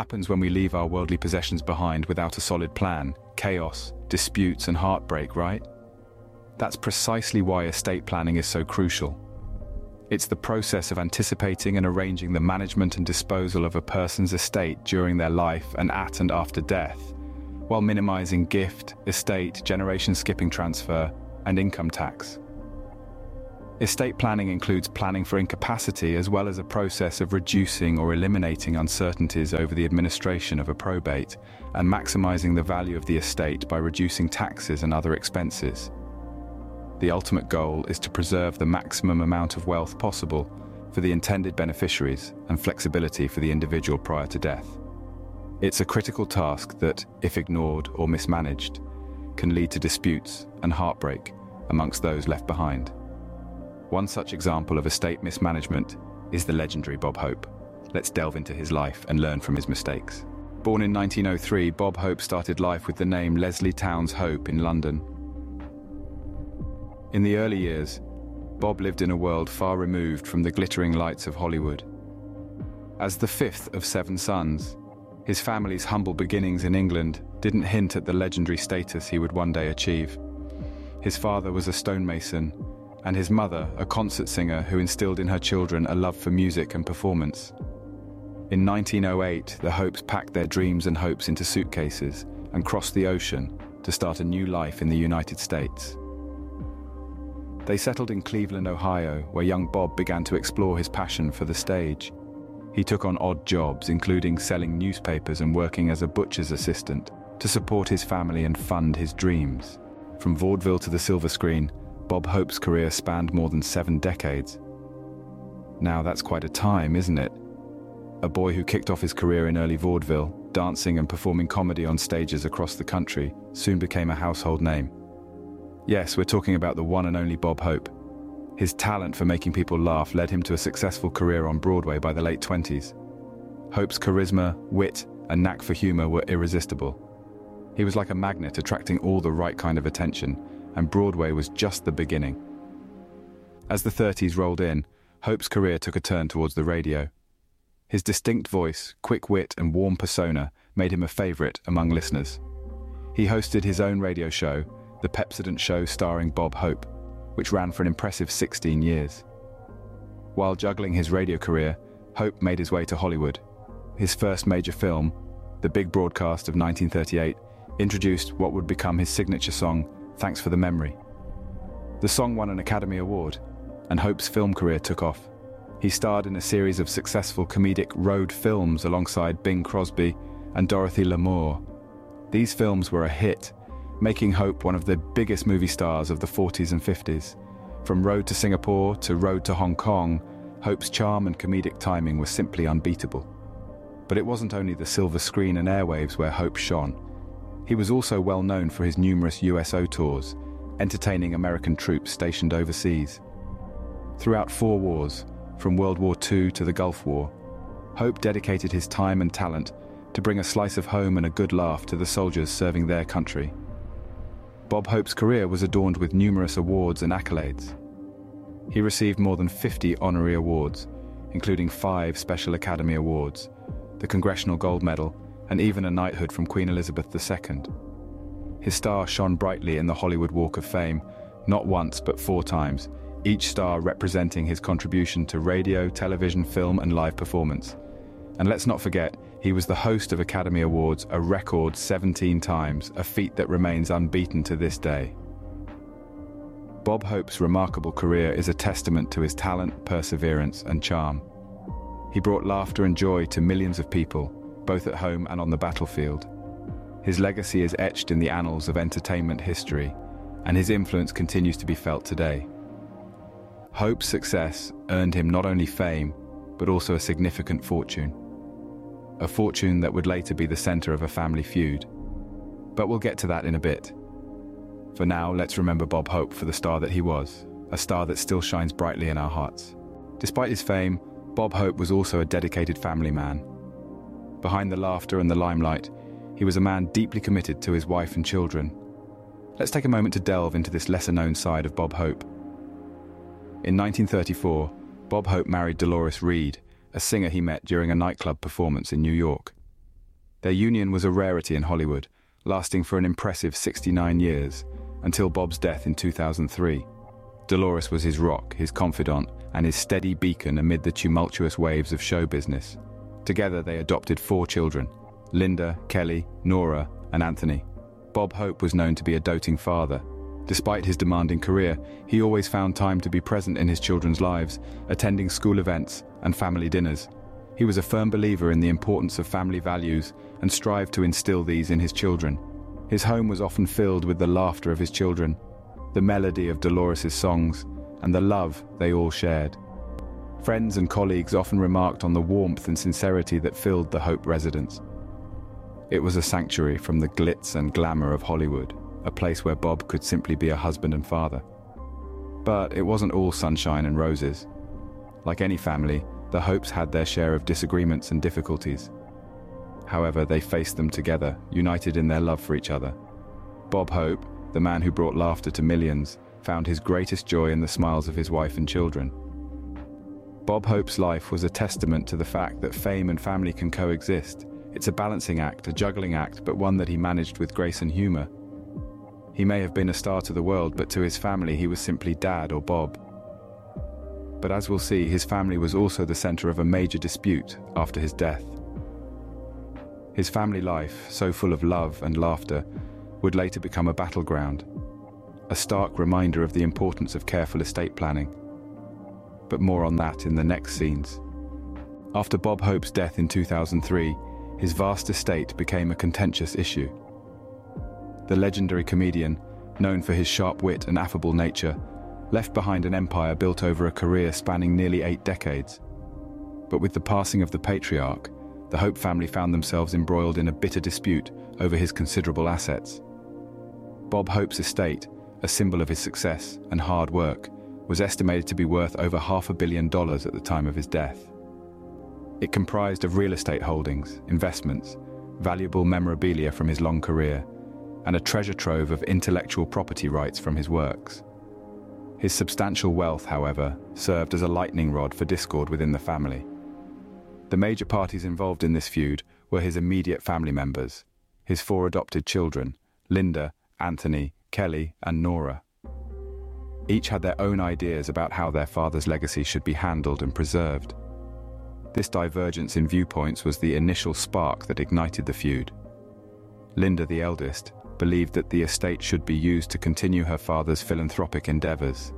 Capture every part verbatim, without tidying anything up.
happens when we leave our worldly possessions behind without a solid plan? Chaos, disputes, and heartbreak, right? That's precisely why estate planning is so crucial. It's the process of anticipating and arranging the management and disposal of a person's estate during their life and at and after death, while minimizing gift, estate, generation skipping transfer, and income tax. Estate planning includes planning for incapacity as well as a process of reducing or eliminating uncertainties over the administration of a probate and maximizing the value of the estate by reducing taxes and other expenses. The ultimate goal is to preserve the maximum amount of wealth possible for the intended beneficiaries and flexibility for the individual prior to death. It's a critical task that, if ignored or mismanaged, can lead to disputes and heartbreak amongst those left behind. One such example of estate mismanagement is the legendary Bob Hope. Let's delve into his life and learn from his mistakes. Born in nineteen oh three, Bob Hope started life with the name Leslie Towns Hope in London. In the early years, Bob lived in a world far removed from the glittering lights of Hollywood. As the fifth of seven sons, his family's humble beginnings in England didn't hint at the legendary status he would one day achieve. His father was a stonemason, and his mother a concert singer who instilled in her children a love for music and performance. In nineteen oh eight, the Hopes packed their dreams and hopes into suitcases and crossed the ocean to start a new life in the United States. They settled in Cleveland, Ohio, where young Bob began to explore his passion for the stage. He took on odd jobs, including selling newspapers and working as a butcher's assistant, to support his family and fund his dreams. From vaudeville to the silver screen, Bob Hope's career spanned more than seven decades. Now that's quite a time, isn't it? A boy who kicked off his career in early vaudeville, dancing and performing comedy on stages across the country, soon became a household name. Yes, we're talking about the one and only Bob Hope. His talent for making people laugh led him to a successful career on Broadway by the late twenties. Hope's charisma, wit, and knack for humor were irresistible. He was like a magnet, attracting all the right kind of attention, and Broadway was just the beginning. As the thirties rolled in, Hope's career took a turn towards the radio. His distinct voice, quick wit, and warm persona made him a favorite among listeners. He hosted his own radio show, The Pepsodent Show starring Bob Hope, which ran for an impressive sixteen years. While juggling his radio career, Hope made his way to Hollywood. His first major film, The Big Broadcast of nineteen thirty-eight, introduced what would become his signature song, Thanks for the Memory. The song won an Academy Award, and Hope's film career took off. He starred in a series of successful comedic road films alongside Bing Crosby and Dorothy Lamour. These films were a hit, making Hope one of the biggest movie stars of the forties and fifties. From Road to Singapore to Road to Hong Kong, Hope's charm and comedic timing were simply unbeatable. But it wasn't only the silver screen and airwaves where Hope shone. He was also well known for his numerous U S O tours, entertaining American troops stationed overseas. Throughout four wars, from World War Two to the Gulf War, Hope dedicated his time and talent to bring a slice of home and a good laugh to the soldiers serving their country. Bob Hope's career was adorned with numerous awards and accolades. He received more than fifty honorary awards, including five Special Academy Awards, the Congressional Gold Medal, and even a knighthood from Queen Elizabeth the Second. His star shone brightly in the Hollywood Walk of Fame, not once but four times, each star representing his contribution to radio, television, film, and live performance. And let's not forget, he was the host of Academy Awards a record seventeen times, a feat that remains unbeaten to this day. Bob Hope's remarkable career is a testament to his talent, perseverance, and charm. He brought laughter and joy to millions of people, both at home and on the battlefield. His legacy is etched in the annals of entertainment history, and his influence continues to be felt today. Hope's success earned him not only fame, but also a significant fortune. A fortune that would later be the center of a family feud. But we'll get to that in a bit. For now, let's remember Bob Hope for the star that he was, a star that still shines brightly in our hearts. Despite his fame, Bob Hope was also a dedicated family man. Behind the laughter and the limelight, he was a man deeply committed to his wife and children. Let's take a moment to delve into this lesser-known side of Bob Hope. In nineteen thirty-four, Bob Hope married Dolores Reed, a singer he met during a nightclub performance in New York. Their union was a rarity in Hollywood, lasting for an impressive sixty-nine years, until Bob's death in two thousand three. Dolores was his rock, his confidant, and his steady beacon amid the tumultuous waves of show business. Together they adopted four children: Linda, Kelly, Nora, and Anthony. Bob Hope was known to be a doting father. Despite his demanding career, he always found time to be present in his children's lives, attending school events and family dinners. He was a firm believer in the importance of family values and strived to instill these in his children. His home was often filled with the laughter of his children, the melody of Dolores' songs, and the love they all shared. Friends and colleagues often remarked on the warmth and sincerity that filled the Hope residence. It was a sanctuary from the glitz and glamour of Hollywood, a place where Bob could simply be a husband and father. But it wasn't all sunshine and roses. Like any family, the Hopes had their share of disagreements and difficulties. However, they faced them together, united in their love for each other. Bob Hope, the man who brought laughter to millions, found his greatest joy in the smiles of his wife and children. Bob Hope's life was a testament to the fact that fame and family can coexist. It's a balancing act, a juggling act, but one that he managed with grace and humor. He may have been a star to the world, but to his family he was simply Dad or Bob. But as we'll see, his family was also the center of a major dispute after his death. His family life, so full of love and laughter, would later become a battleground, a stark reminder of the importance of careful estate planning. But more on that in the next scenes. After Bob Hope's death in two thousand three, his vast estate became a contentious issue. The legendary comedian, known for his sharp wit and affable nature, left behind an empire built over a career spanning nearly eight decades. But with the passing of the patriarch, the Hope family found themselves embroiled in a bitter dispute over his considerable assets. Bob Hope's estate, a symbol of his success and hard work, was estimated to be worth over half a billion dollars at the time of his death. It comprised of real estate holdings, investments, valuable memorabilia from his long career, and a treasure trove of intellectual property rights from his works. His substantial wealth, however, served as a lightning rod for discord within the family. The major parties involved in this feud were his immediate family members, his four adopted children, Linda, Anthony, Kelly, and Nora. Each had their own ideas about how their father's legacy should be handled and preserved. This divergence in viewpoints was the initial spark that ignited the feud. Linda, the eldest, believed that the estate should be used to continue her father's philanthropic endeavors.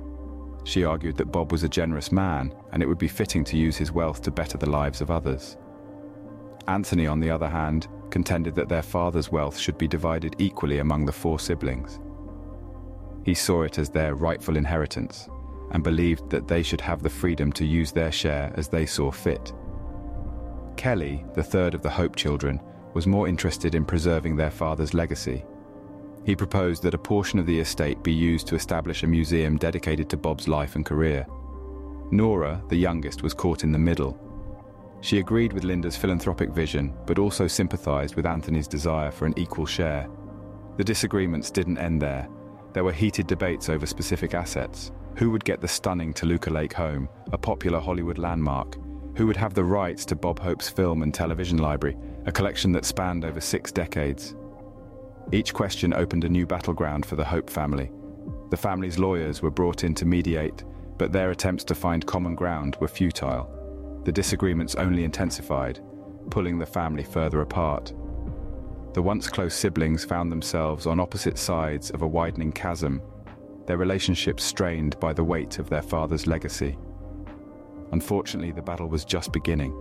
She argued that Bob was a generous man, and it would be fitting to use his wealth to better the lives of others. Anthony, on the other hand, contended that their father's wealth should be divided equally among the four siblings. He saw it as their rightful inheritance, and believed that they should have the freedom to use their share as they saw fit. Kelly, the third of the Hope children, was more interested in preserving their father's legacy. He proposed that a portion of the estate be used to establish a museum dedicated to Bob's life and career. Nora, the youngest, was caught in the middle. She agreed with Linda's philanthropic vision, but also sympathized with Anthony's desire for an equal share. The disagreements didn't end there. There were heated debates over specific assets. Who would get the stunning Toluca Lake home, a popular Hollywood landmark? Who would have the rights to Bob Hope's film and television library, a collection that spanned over six decades? Each question opened a new battleground for the Hope family. The family's lawyers were brought in to mediate, but their attempts to find common ground were futile. The disagreements only intensified, pulling the family further apart. The once close siblings found themselves on opposite sides of a widening chasm, their relationship strained by the weight of their father's legacy. Unfortunately, the battle was just beginning.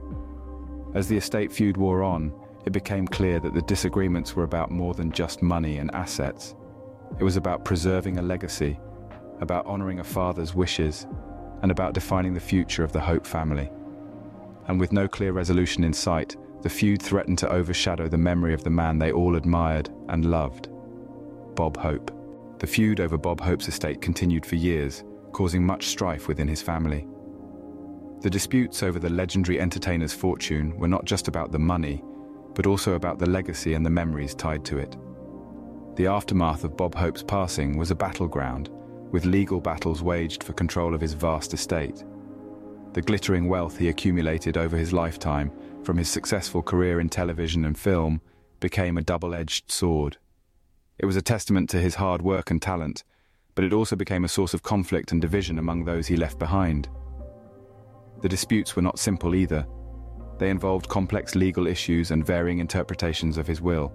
As the estate feud wore on, it became clear that the disagreements were about more than just money and assets. It was about preserving a legacy, about honoring a father's wishes, and about defining the future of the Hope family. And with no clear resolution in sight, the feud threatened to overshadow the memory of the man they all admired and loved, Bob Hope. The feud over Bob Hope's estate continued for years, causing much strife within his family. The disputes over the legendary entertainer's fortune were not just about the money, but also about the legacy and the memories tied to it. The aftermath of Bob Hope's passing was a battleground, with legal battles waged for control of his vast estate. The glittering wealth he accumulated over his lifetime from his successful career in television and film, became a double-edged sword. It was a testament to his hard work and talent, but it also became a source of conflict and division among those he left behind. The disputes were not simple either. They involved complex legal issues and varying interpretations of his will.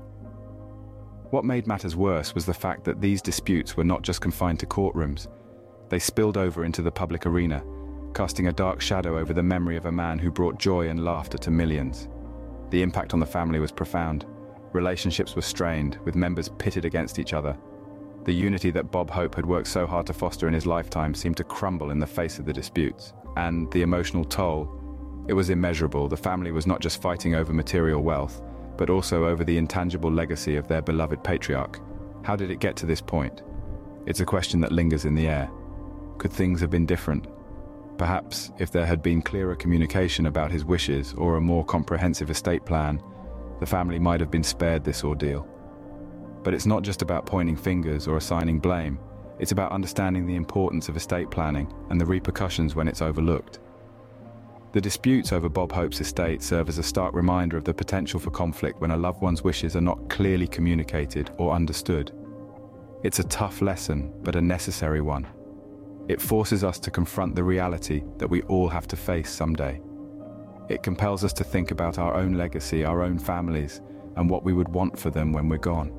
What made matters worse was the fact that these disputes were not just confined to courtrooms. They spilled over into the public arena, casting a dark shadow over the memory of a man who brought joy and laughter to millions. The impact on the family was profound. Relationships were strained, with members pitted against each other. The unity that Bob Hope had worked so hard to foster in his lifetime seemed to crumble in the face of the disputes. And the emotional toll, it was immeasurable. The family was not just fighting over material wealth, but also over the intangible legacy of their beloved patriarch. How did it get to this point? It's a question that lingers in the air. Could things have been different? Perhaps if there had been clearer communication about his wishes or a more comprehensive estate plan, the family might have been spared this ordeal. But it's not just about pointing fingers or assigning blame. It's about understanding the importance of estate planning and the repercussions when it's overlooked. The disputes over Bob Hope's estate serve as a stark reminder of the potential for conflict when a loved one's wishes are not clearly communicated or understood. It's a tough lesson, but a necessary one. It forces us to confront the reality that we all have to face someday. It compels us to think about our own legacy, our own families, and what we would want for them when we're gone.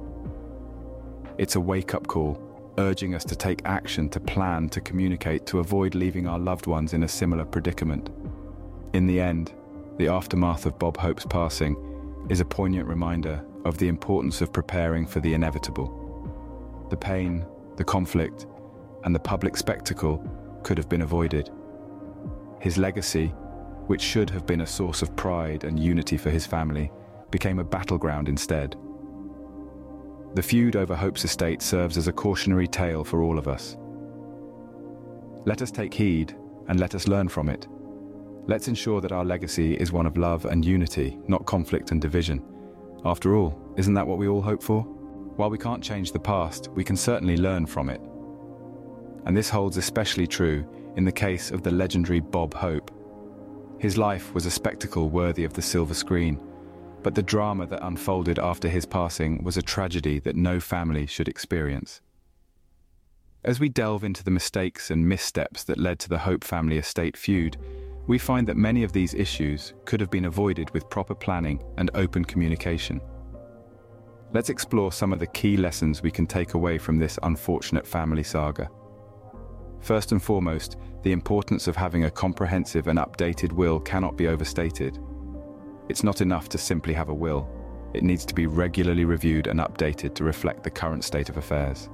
It's a wake-up call, urging us to take action, to plan, to communicate, to avoid leaving our loved ones in a similar predicament. In the end, the aftermath of Bob Hope's passing is a poignant reminder of the importance of preparing for the inevitable. The pain, the conflict, and the public spectacle could have been avoided. His legacy, which should have been a source of pride and unity for his family, became a battleground instead. The feud over Hope's estate serves as a cautionary tale for all of us. Let us take heed and let us learn from it. Let's ensure that our legacy is one of love and unity, not conflict and division. After all, isn't that what we all hope for? While we can't change the past, we can certainly learn from it. And this holds especially true in the case of the legendary Bob Hope. His life was a spectacle worthy of the silver screen, but the drama that unfolded after his passing was a tragedy that no family should experience. As we delve into the mistakes and missteps that led to the Hope family estate feud, we find that many of these issues could have been avoided with proper planning and open communication. Let's explore some of the key lessons we can take away from this unfortunate family saga. First and foremost, the importance of having a comprehensive and updated will cannot be overstated. It's not enough to simply have a will. It needs to be regularly reviewed and updated to reflect the current state of affairs.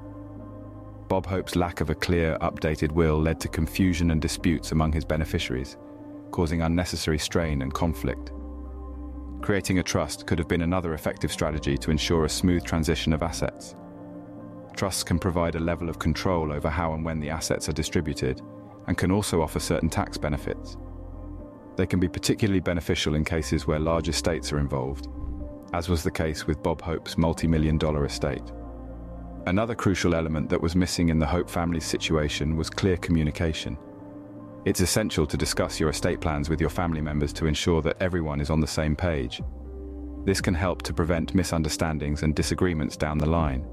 Bob Hope's lack of a clear, updated will led to confusion and disputes among his beneficiaries, causing unnecessary strain and conflict. Creating a trust could have been another effective strategy to ensure a smooth transition of assets. Trusts can provide a level of control over how and when the assets are distributed, and can also offer certain tax benefits. They can be particularly beneficial in cases where large estates are involved, as was the case with Bob Hope's multi-million dollar estate. Another crucial element that was missing in the Hope family's situation was clear communication. It's essential to discuss your estate plans with your family members to ensure that everyone is on the same page. This can help to prevent misunderstandings and disagreements down the line.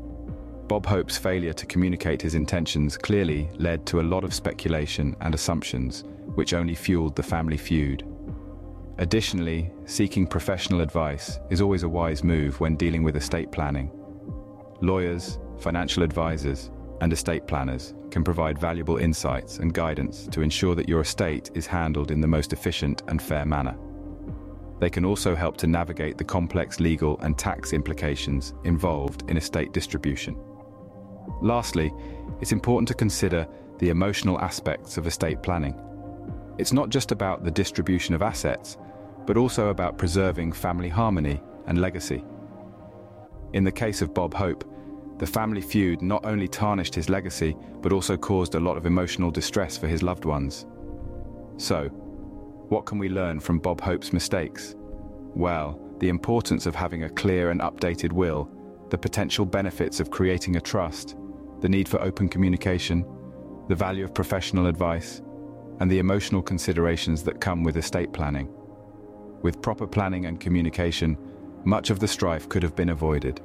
Bob Hope's failure to communicate his intentions clearly led to a lot of speculation and assumptions, which only fueled the family feud. Additionally, seeking professional advice is always a wise move when dealing with estate planning. Lawyers, financial advisors, and estate planners can provide valuable insights and guidance to ensure that your estate is handled in the most efficient and fair manner. They can also help to navigate the complex legal and tax implications involved in estate distribution. Lastly, it's important to consider the emotional aspects of estate planning. It's not just about the distribution of assets, but also about preserving family harmony and legacy. In the case of Bob Hope, the family feud not only tarnished his legacy, but also caused a lot of emotional distress for his loved ones. So, what can we learn from Bob Hope's mistakes? Well, the importance of having a clear and updated will, the potential benefits of creating a trust, the need for open communication, the value of professional advice, and the emotional considerations that come with estate planning. With proper planning and communication, much of the strife could have been avoided.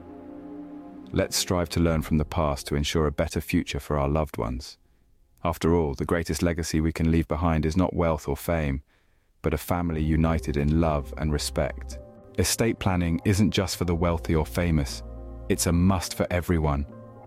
Let's strive to learn from the past to ensure a better future for our loved ones. After all, the greatest legacy we can leave behind is not wealth or fame, but a family united in love and respect. Estate planning isn't just for the wealthy or famous, it's a must for everyone.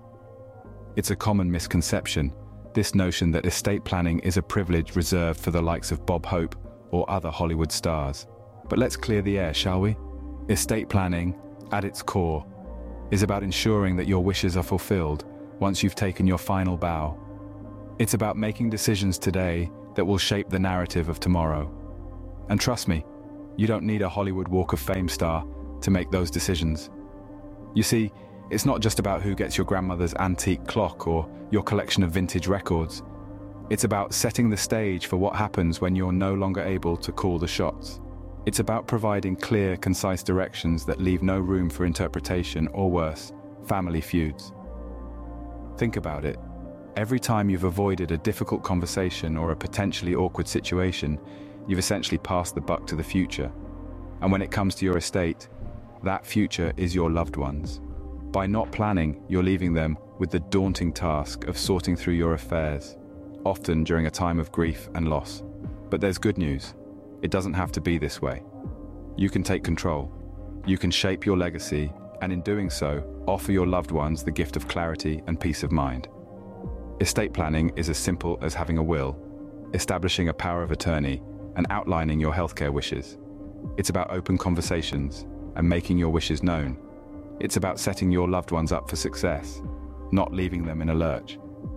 It's a common misconception, this notion that estate planning is a privilege reserved for the likes of Bob Hope or other Hollywood stars. But let's clear the air, shall we? Estate planning, at its core, is about ensuring that your wishes are fulfilled once you've taken your final bow. It's about making decisions today that will shape the narrative of tomorrow. And trust me, you don't need a Hollywood Walk of Fame star to make those decisions. You see, it's not just about who gets your grandmother's antique clock or your collection of vintage records. It's about setting the stage for what happens when you're no longer able to call the shots. It's about providing clear, concise directions that leave no room for interpretation or worse, family feuds. Think about it. Every time you've avoided a difficult conversation or a potentially awkward situation, you've essentially passed the buck to the future. And when it comes to your estate, that future is your loved ones. By not planning, you're leaving them with the daunting task of sorting through your affairs, often during a time of grief and loss. But there's good news. It doesn't have to be this way. You can take control. You can shape your legacy, and in doing so, offer your loved ones the gift of clarity and peace of mind. Estate planning is as simple as having a will, establishing a power of attorney, and outlining your healthcare wishes. It's about open conversations and making your wishes known. It's about setting your loved ones up for success, not leaving them in a lurch.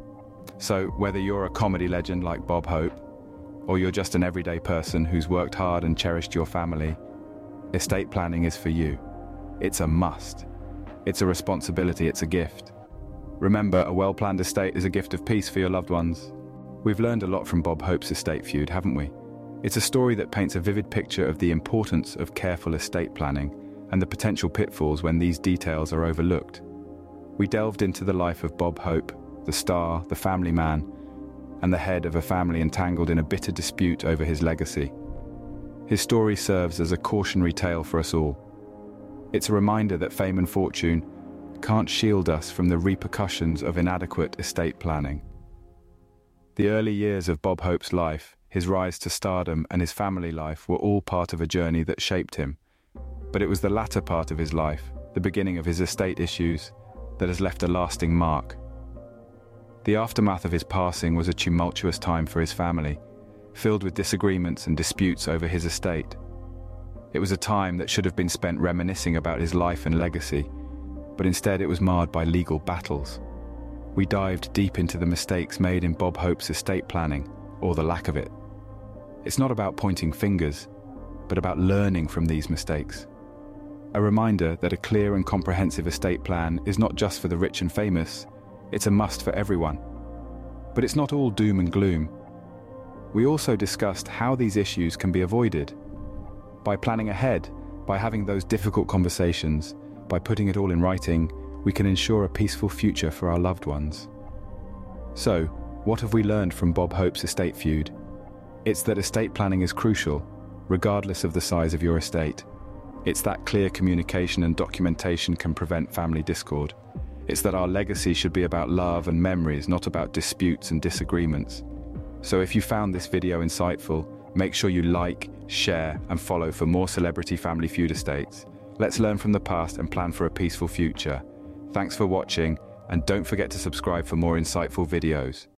So, whether you're a comedy legend like Bob Hope, or you're just an everyday person who's worked hard and cherished your family, estate planning is for you. It's a must. It's a responsibility, it's a gift. Remember, a well-planned estate is a gift of peace for your loved ones. We've learned a lot from Bob Hope's estate feud, haven't we? It's a story that paints a vivid picture of the importance of careful estate planning and the potential pitfalls when these details are overlooked. We delved into the life of Bob Hope, the star, the family man, and the head of a family entangled in a bitter dispute over his legacy. His story serves as a cautionary tale for us all. It's a reminder that fame and fortune can't shield us from the repercussions of inadequate estate planning. The early years of Bob Hope's life, his rise to stardom, and his family life were all part of a journey that shaped him. But it was the latter part of his life, the beginning of his estate issues, that has left a lasting mark. The aftermath of his passing was a tumultuous time for his family, filled with disagreements and disputes over his estate. It was a time that should have been spent reminiscing about his life and legacy, but instead it was marred by legal battles. We dived deep into the mistakes made in Bob Hope's estate planning, or the lack of it. It's not about pointing fingers, but about learning from these mistakes. A reminder that a clear and comprehensive estate plan is not just for the rich and famous, it's a must for everyone. But it's not all doom and gloom. We also discussed how these issues can be avoided. By planning ahead, by having those difficult conversations, by putting it all in writing, we can ensure a peaceful future for our loved ones. So, what have we learned from Bob Hope's estate feud? It's that estate planning is crucial, regardless of the size of your estate. It's that clear communication and documentation can prevent family discord. It's that our legacy should be about love and memories, not about disputes and disagreements. So if you found this video insightful, make sure you like, share, and follow for more celebrity family feud estates. Let's learn from the past and plan for a peaceful future. Thanks for watching, and don't forget to subscribe for more insightful videos.